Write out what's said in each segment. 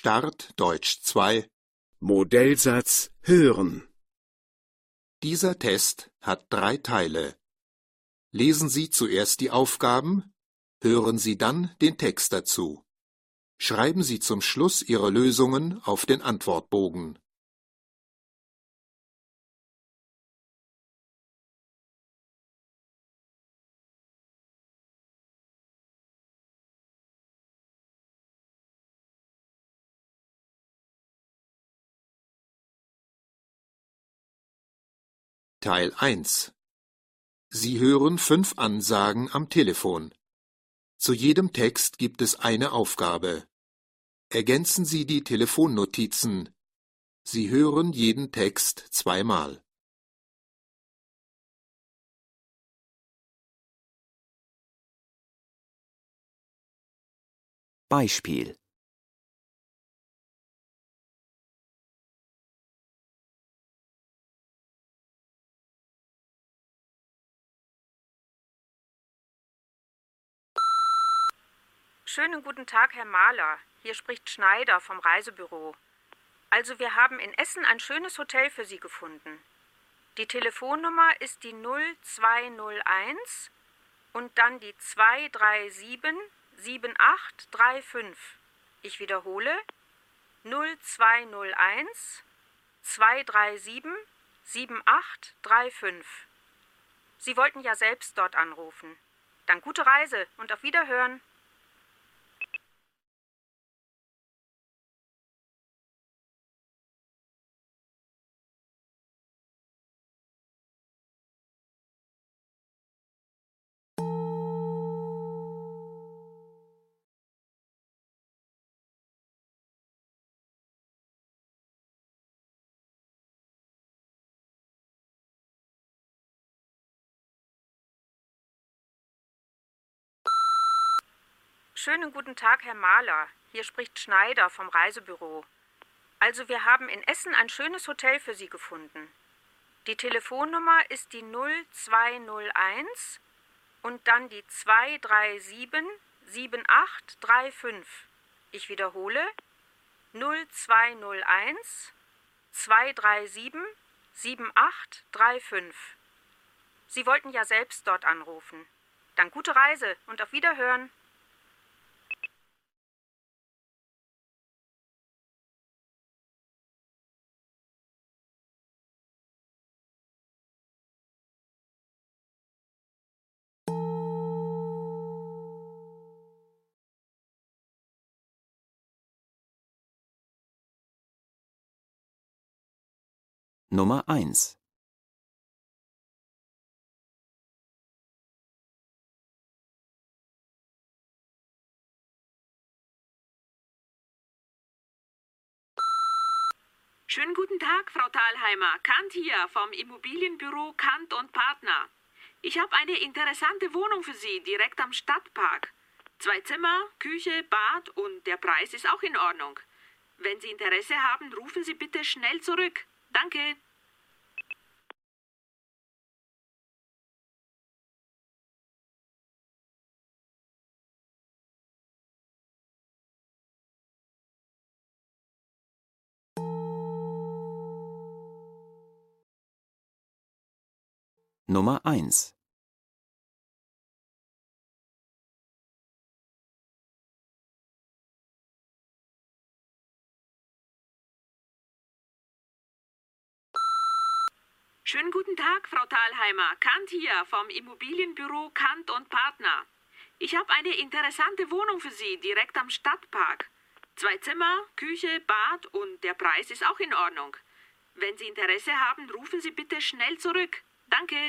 Start Deutsch 2. Modellsatz hören. Dieser Test hat 3 Teile. Lesen Sie zuerst die Aufgaben, hören Sie dann den Text dazu. Schreiben Sie zum Schluss Ihre Lösungen auf den Antwortbogen. Teil 1. Sie hören 5 Ansagen am Telefon. Zu jedem Text gibt es eine Aufgabe. Ergänzen Sie die Telefonnotizen. Sie hören jeden Text zweimal. Beispiel: Schönen guten Tag, Herr Mahler. Hier spricht Schneider vom Reisebüro. Also wir haben in Essen ein schönes Hotel für Sie gefunden. Die Telefonnummer ist die 0201 und dann die 237 7835. Ich wiederhole: 0201 237 7835. Sie wollten ja selbst dort anrufen. Dann gute Reise und auf Wiederhören. Schönen guten Tag, Herr Mahler. Hier spricht Schneider vom Reisebüro. Also wir haben in Essen ein schönes Hotel für Sie gefunden. Die Telefonnummer ist die 0201 und dann die 237 7835. Ich wiederhole: 0201 237 7835. Sie wollten ja selbst dort anrufen. Dann gute Reise und auf Wiederhören. Nummer 1. Schönen guten Tag, Frau Thalheimer. Kant hier vom Immobilienbüro Kant und Partner. Ich habe eine interessante Wohnung für Sie direkt am Stadtpark. 2 Zimmer, Küche, Bad und der Preis ist auch in Ordnung. Wenn Sie Interesse haben, rufen Sie bitte schnell zurück. Danke. Nummer 1. Schönen guten Tag, Frau Thalheimer. Kant hier vom Immobilienbüro Kant und Partner. Ich habe eine interessante Wohnung für Sie direkt am Stadtpark. 2 Zimmer, Küche, Bad und der Preis ist auch in Ordnung. Wenn Sie Interesse haben, rufen Sie bitte schnell zurück. Danke.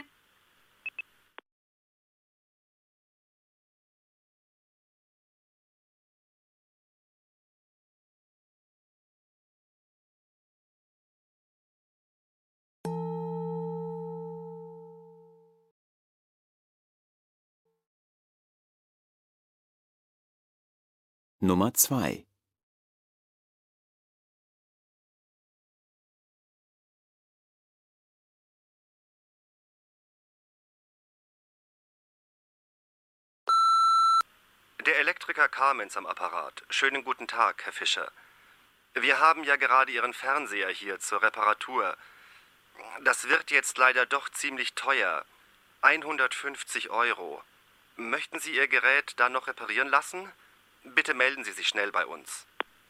Nummer 2. Der Elektriker Carmens am Apparat. Schönen guten Tag, Herr Fischer. Wir haben ja gerade Ihren Fernseher hier zur Reparatur. Das wird jetzt leider doch ziemlich teuer. 150 Euro. Möchten Sie Ihr Gerät dann noch reparieren lassen? Bitte melden Sie sich schnell bei uns.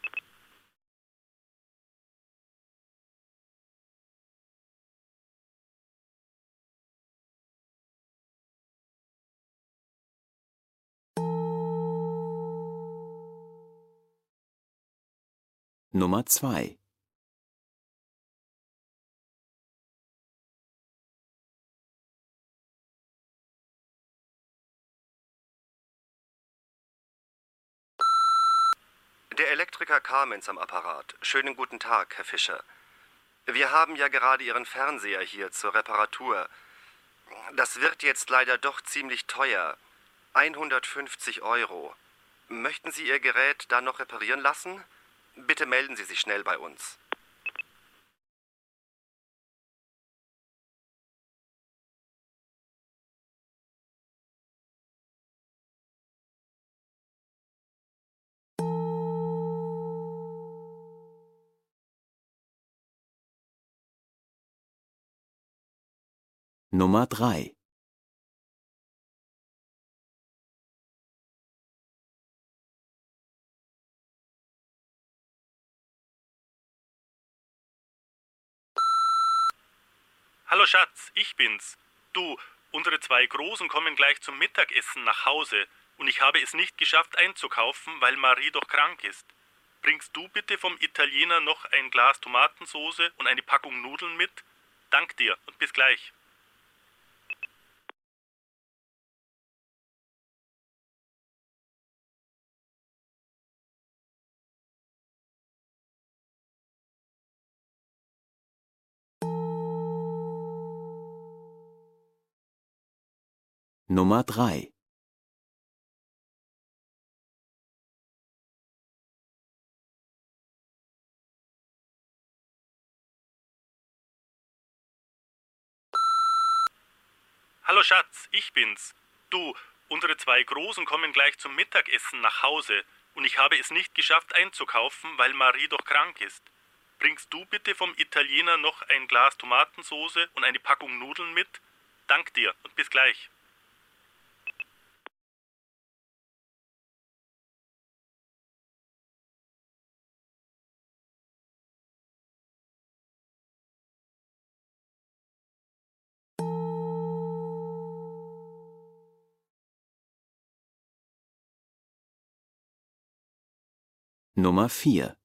Nummer 2. Der Elektriker Carmens am Apparat. Schönen guten Tag, Herr Fischer. Wir haben ja gerade Ihren Fernseher hier zur Reparatur. Das wird jetzt leider doch ziemlich teuer. 150 Euro. Möchten Sie Ihr Gerät dann noch reparieren lassen? Bitte melden Sie sich schnell bei uns. Nummer 3. Hallo Schatz, ich bin's. Du, unsere 2 Großen kommen gleich zum Mittagessen nach Hause und ich habe es nicht geschafft einzukaufen, weil Marie doch krank ist. Bringst du bitte vom Italiener noch ein Glas Tomatensoße und eine Packung Nudeln mit? Dank dir und bis gleich. Nummer 3. Hallo Schatz, ich bin's. Du, unsere 2 Großen kommen gleich zum Mittagessen nach Hause und ich habe es nicht geschafft einzukaufen, weil Marie doch krank ist. Bringst du bitte vom Italiener noch ein Glas Tomatensoße und eine Packung Nudeln mit? Dank dir und bis gleich. Nummer 4.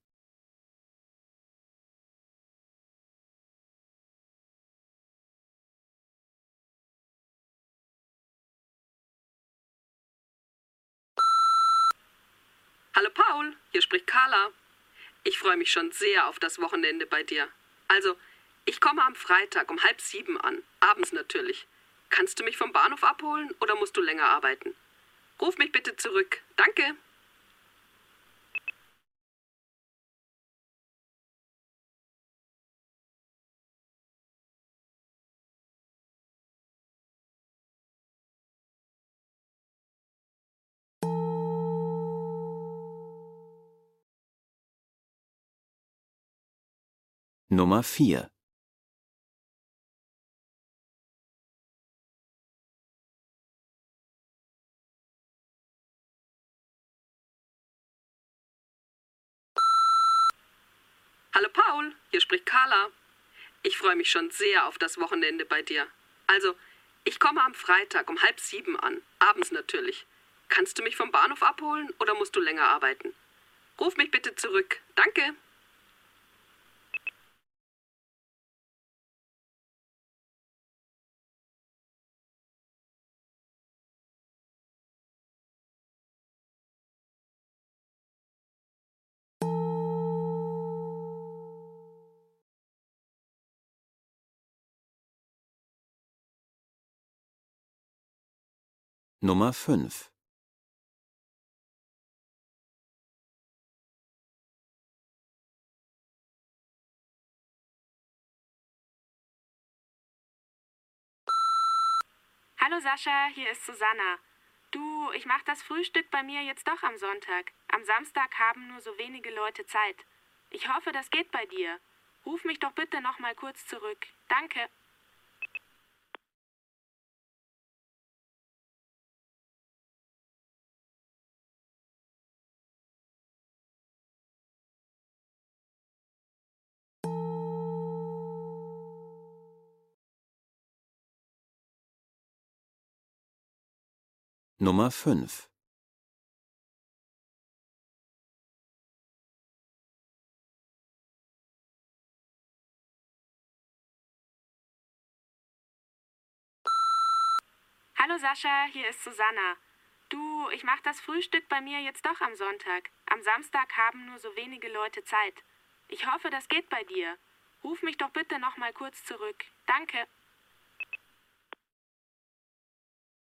Hallo Paul, hier spricht Carla. Ich freue mich schon sehr auf das Wochenende bei dir. Also, ich komme am Freitag um 6:30 an, abends natürlich. Kannst du mich vom Bahnhof abholen oder musst du länger arbeiten? Ruf mich bitte zurück. Danke. Nummer 4. Hallo Paul, hier spricht Carla. Ich freue mich schon sehr auf das Wochenende bei dir. Also, ich komme am Freitag um 6:30 an, abends natürlich. Kannst du mich vom Bahnhof abholen oder musst du länger arbeiten? Ruf mich bitte zurück. Danke. Nummer 5. Hallo Sascha, hier ist Susanna. Du, ich mache das Frühstück bei mir jetzt doch am Sonntag. Am Samstag haben nur so wenige Leute Zeit. Ich hoffe, das geht bei dir. Ruf mich doch bitte noch mal kurz zurück. Danke. Nummer 5. Hallo Sascha, hier ist Susanna. Du, ich mache das Frühstück bei mir jetzt doch am Sonntag. Am Samstag haben nur so wenige Leute Zeit. Ich hoffe, das geht bei dir. Ruf mich doch bitte noch mal kurz zurück. Danke.